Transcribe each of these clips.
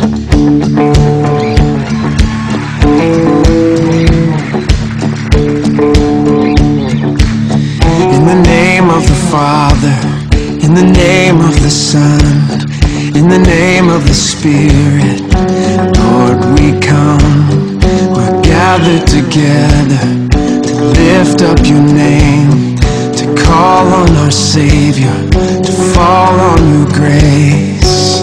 In the name of the Father, in the name of the Son, in the name of the Spirit, Lord, we come. We're gathered together to lift up your name, to call on our Savior, to fall on your grace.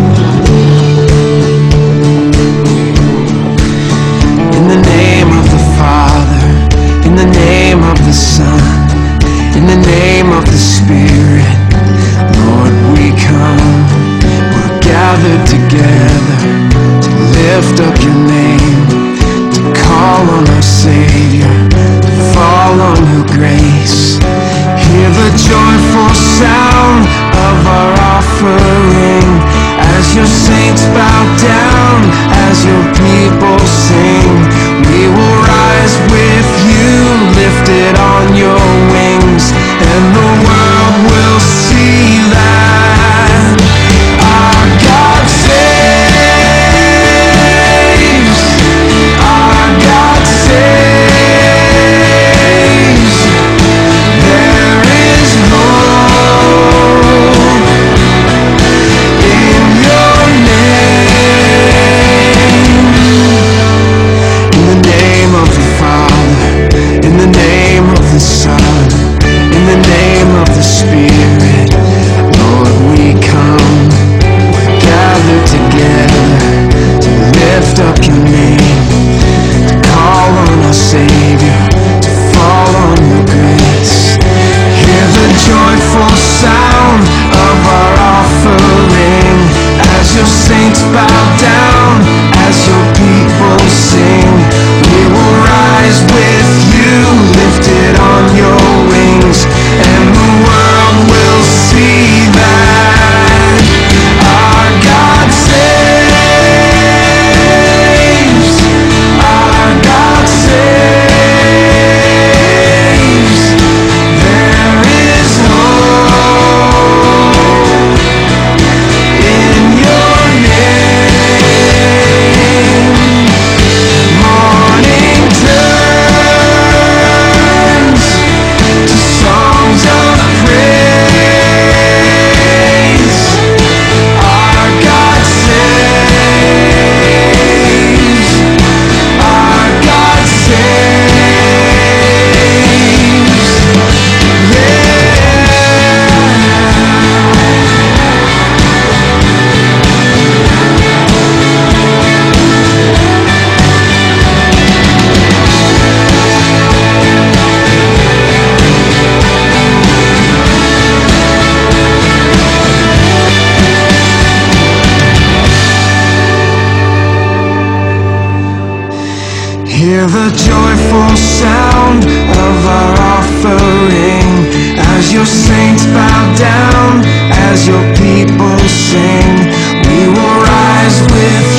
In the name of the Father, in the name of the Son, in the name of the Spirit, Lord, we come. We're gathered together to lift up your name, to call on our Savior, to fall on your grace. Hear the joyful sound of our offering as your saints bow down, as your people sing. We will rise with you, lifted on your wings, and the world will see that our God saves. Our God saves. There is hope in your name. In the name of the Father, in the name of the Son, in the name of the Spirit, Lord, we come. We're gathered together to lift up your name, to call on our Savior, to fall on your grace. Hear the joyful sound of our offering as your saints bow down, as your people sing. We will rise with you, lifted on your wings, and the world will see that our God saves. Our God saves. There is hope in your name. Morning turns to songs of praise. Our God saves. Our God saves. Hear the joyful sound of our offering as your saints bow down, as your people sing. We will rise with